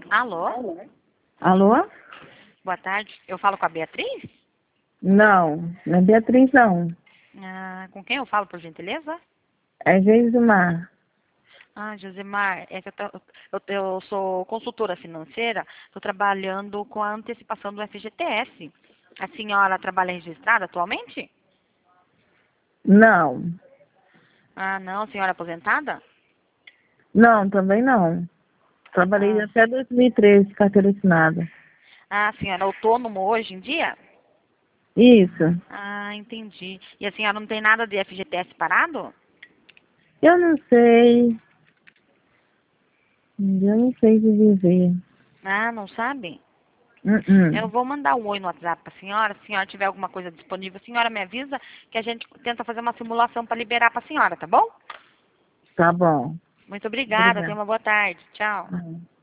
Alô? Alô? Boa tarde. Eu falo com a Beatriz? Não, não é Beatriz, não. Com quem eu falo, por gentileza? É Geismar. Josemar, é que eu sou consultora financeira, estou trabalhando com a antecipação do FGTS. A senhora trabalha registrada atualmente? Não. Não, a senhora é aposentada? Não, também não. Trabalhei Ah, até 2013, carteira assinada. a senhora é autônomo hoje em dia? Isso. Entendi. E a senhora não tem nada de FGTS parado? Eu não sei. Eu não sei de viver. Não sabe? Uh-uh. Eu vou mandar um oi no WhatsApp para a senhora. Se a senhora tiver alguma coisa disponível, a senhora me avisa que a gente tenta fazer uma simulação para liberar para a senhora, tá bom? Tá bom. Muito obrigada. Tenha Obrigada. uma boa tarde. Tchau. Uhum.